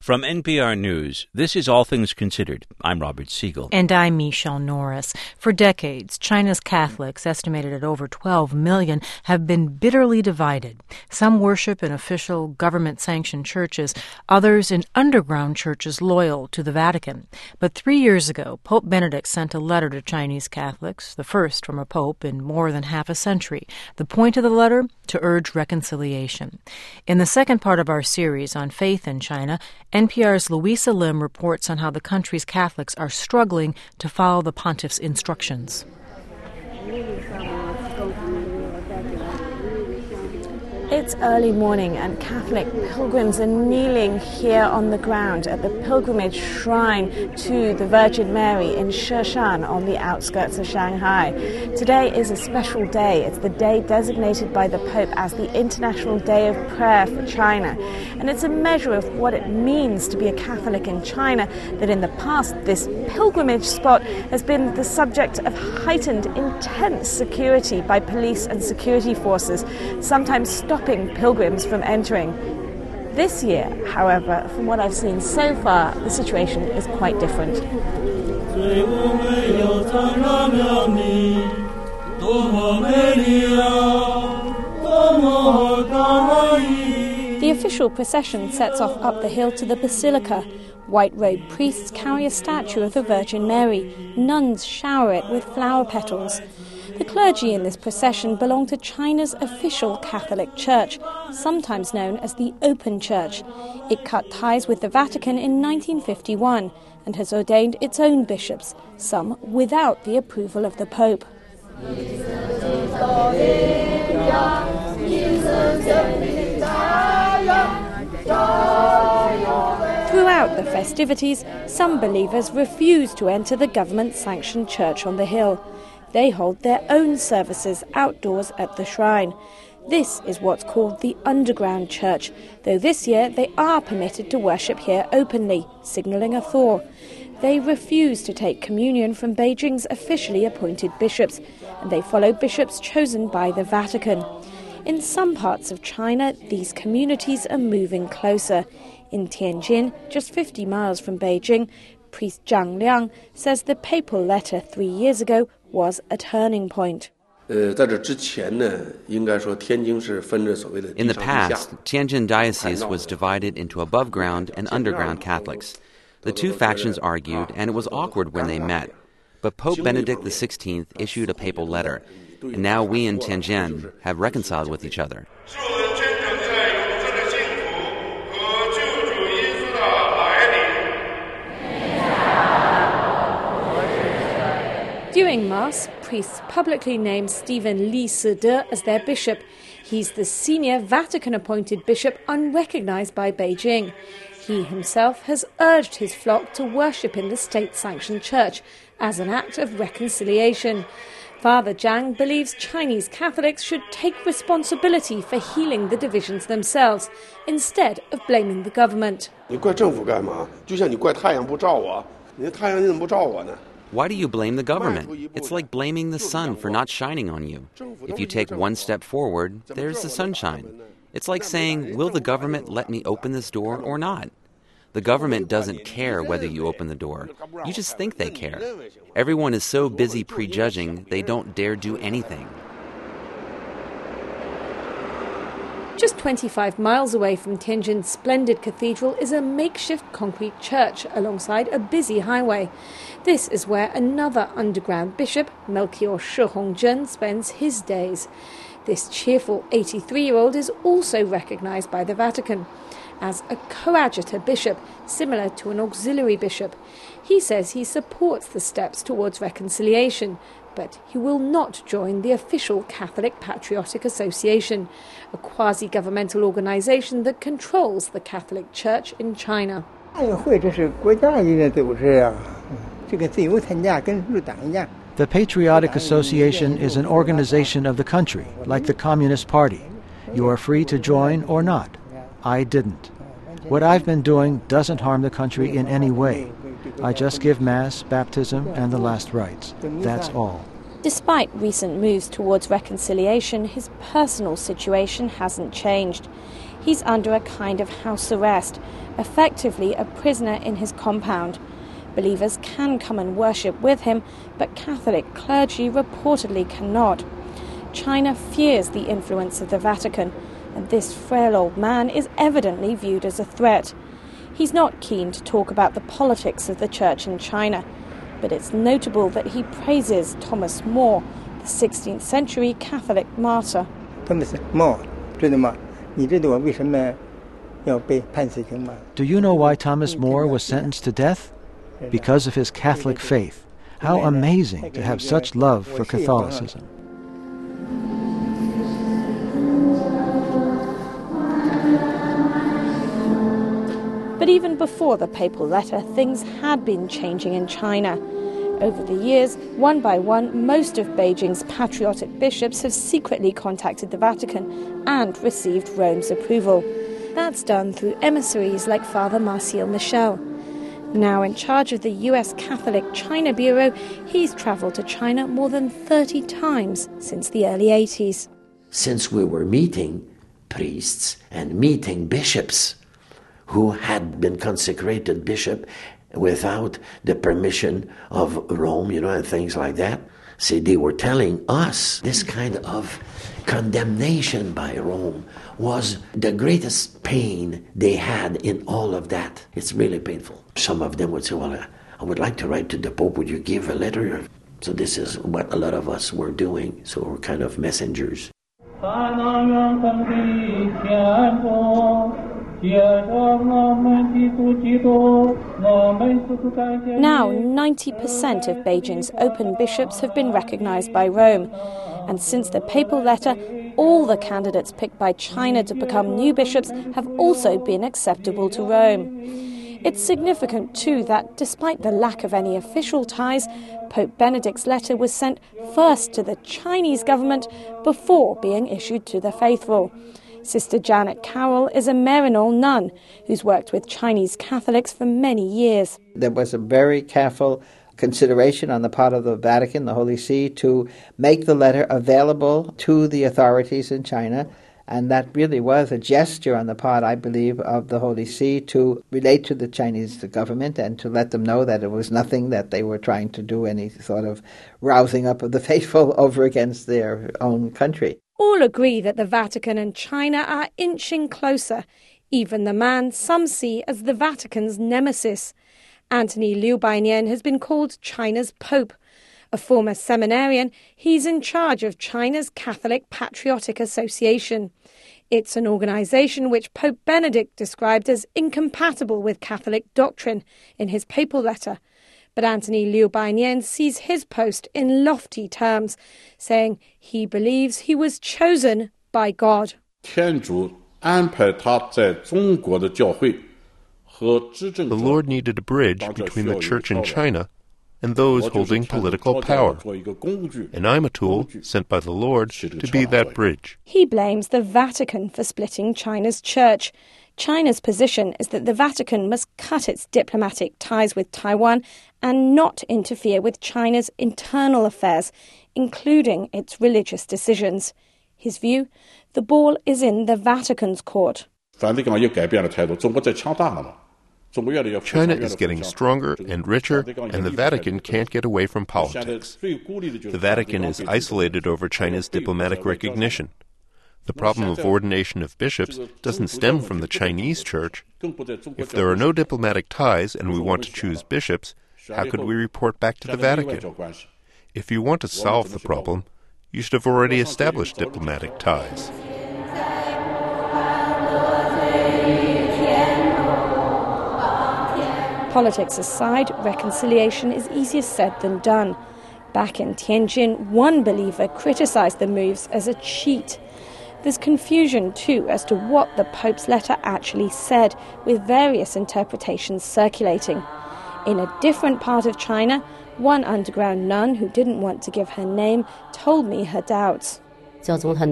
From NPR News, this is All Things Considered. I'm Robert Siegel. And I'm Michelle Norris. For decades, China's Catholics, estimated at over 12 million, have been bitterly divided. Some worship in official government-sanctioned churches, others in underground churches loyal to the Vatican. But 3 years ago, Pope Benedict sent a letter to Chinese Catholics, the first from a pope in more than half a century. The point of the letter? To urge reconciliation. In the second part of our series on faith in China, NPR's Louisa Lim reports on how the country's Catholics are struggling to follow the pontiff's instructions. It's early morning and Catholic pilgrims are kneeling here on the ground at the pilgrimage shrine to the Virgin Mary in Sheshan on the outskirts of Shanghai. Today is a special day. It's the day designated by the Pope as the International Day of Prayer for China. And it's a measure of what it means to be a Catholic in China that in the past this pilgrimage spot has been the subject of heightened, intense security by police and security forces, sometimes stopping pilgrims from entering. This year, however, from what I've seen so far, the situation is quite different. The official procession sets off up the hill to the Basilica. White-robed priests carry a statue of the Virgin Mary. Nuns shower it with flower petals. The clergy in this procession belong to China's official Catholic Church, sometimes known as the Open Church. It cut ties with the Vatican in 1951 and has ordained its own bishops, some without the approval of the Pope. Throughout the festivities, some believers refuse to enter the government-sanctioned church on the hill. They hold their own services outdoors at the shrine. This is what's called the underground church, though this year they are permitted to worship here openly, signalling a thaw. They refuse to take communion from Beijing's officially appointed bishops, and they follow bishops chosen by the Vatican. In some parts of China, these communities are moving closer. In Tianjin, just 50 miles from Beijing, priest Zhang Liang says the papal letter 3 years ago was a turning point. In the past, Tianjin Diocese was divided into above-ground and underground Catholics. The two factions argued, and it was awkward when they met. But Pope Benedict XVI issued a papal letter, and now we in Tianjin have reconciled with each other. During Mass, priests publicly named Stephen Li Side as their bishop. He's the senior Vatican-appointed bishop unrecognized by Beijing. He himself has urged his flock to worship in the state-sanctioned church as an act of reconciliation. Father Zhang believes Chinese Catholics should take responsibility for healing the divisions themselves, instead of blaming the government. Why do you blame the government? It's like blaming the sun for not shining on you. If you take one step forward, there's the sunshine. It's like saying, will the government let me open this door or not? The government doesn't care whether you open the door. You just think they care. Everyone is so busy prejudging, they don't dare do anything. Just 25 miles away from Tianjin's splendid cathedral is a makeshift concrete church alongside a busy highway. This is where another underground bishop, Melchior Shi Hongzhen, spends his days. This cheerful 83-year-old is also recognized by the Vatican as a coadjutor bishop, similar to an auxiliary bishop. He says he supports the steps towards reconciliation, but he will not join the official Catholic Patriotic Association, a quasi-governmental organization that controls the Catholic Church in China. The Patriotic Association is an organization of the country, like the Communist Party. You are free to join or not. I didn't. What I've been doing doesn't harm the country in any way. I just give Mass, baptism, and the last rites. That's all. Despite recent moves towards reconciliation, his personal situation hasn't changed. He's under a kind of house arrest, effectively a prisoner in his compound. Believers can come and worship with him, but Catholic clergy reportedly cannot. China fears the influence of the Vatican, and this frail old man is evidently viewed as a threat. He's not keen to talk about the politics of the church in China, but it's notable that he praises Thomas More, the 16th century Catholic martyr. Thomas More, do you know why Thomas More was sentenced to death? Because of his Catholic faith. How amazing to have such love for Catholicism. But even before the papal letter, things had been changing in China. Over the years, one by one, most of Beijing's patriotic bishops have secretly contacted the Vatican and received Rome's approval. That's done through emissaries like Father Marcial Michel. Now in charge of the U.S. Catholic China Bureau, he's travelled to China more than 30 times since the early 80s. Since we were meeting priests and meeting bishops who had been consecrated bishop without the permission of Rome, and things like that. See, they were telling us this kind of condemnation by Rome was the greatest pain they had in all of that. It's really painful. Some of them would say, well, I would like to write to the Pope. Would you give a letter? So this is what a lot of us were doing. So we're kind of messengers. Now, 90% of Beijing's open bishops have been recognized by Rome. And since the papal letter, all the candidates picked by China to become new bishops have also been acceptable to Rome. It's significant, too, that despite the lack of any official ties, Pope Benedict's letter was sent first to the Chinese government before being issued to the faithful. Sister Janet Carroll is a Maryknoll nun who's worked with Chinese Catholics for many years. There was a very careful consideration on the part of the Vatican, the Holy See, to make the letter available to the authorities in China. And that really was a gesture on the part, I believe, of the Holy See to relate to the Chinese government and to let them know that it was nothing that they were trying to do any sort of rousing up of the faithful over against their own country. All agree that the Vatican and China are inching closer, even the man some see as the Vatican's nemesis. Anthony Liu Bainian has been called China's Pope. A former seminarian, he's in charge of China's Catholic Patriotic Association. It's an organisation which Pope Benedict described as incompatible with Catholic doctrine in his papal letter. But Anthony Liu Bainian sees his post in lofty terms, saying he believes he was chosen by God. The Lord needed a bridge between the Church in China and those holding political power. And I'm a tool sent by the Lord to be that bridge. He blames the Vatican for splitting China's church. China's position is that the Vatican must cut its diplomatic ties with Taiwan and not interfere with China's internal affairs, including its religious decisions. His view, the ball is in the Vatican's court. China is getting stronger and richer, and the Vatican can't get away from politics. The Vatican is isolated over China's diplomatic recognition. The problem of ordination of bishops doesn't stem from the Chinese church. If there are no diplomatic ties and we want to choose bishops, how could we report back to the Vatican? If you want to solve the problem, you should have already established diplomatic ties. Politics aside, reconciliation is easier said than done. Back in Tianjin, one believer criticised the moves as a cheat. There's confusion, too, as to what the Pope's letter actually said, with various interpretations circulating. In a different part of China, one underground nun who didn't want to give her name told me her doubts. I'm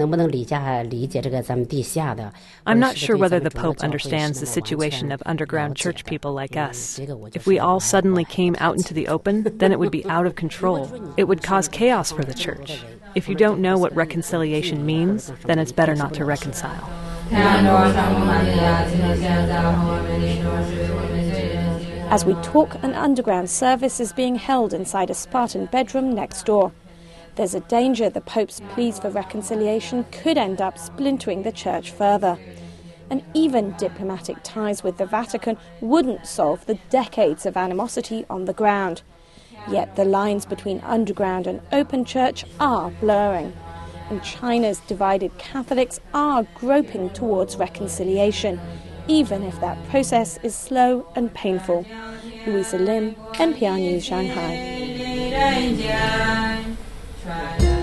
not sure whether the Pope understands the situation of underground church people like us. If we all suddenly came out into the open, then it would be out of control. It would cause chaos for the church. If you don't know what reconciliation means, then it's better not to reconcile. As we talk, an underground service is being held inside a Spartan bedroom next door. There's a danger the Pope's pleas for reconciliation could end up splintering the church further. And even diplomatic ties with the Vatican wouldn't solve the decades of animosity on the ground. Yet the lines between underground and open church are blurring. And China's divided Catholics are groping towards reconciliation, even if that process is slow and painful. Louisa Lim, NPR News, Shanghai.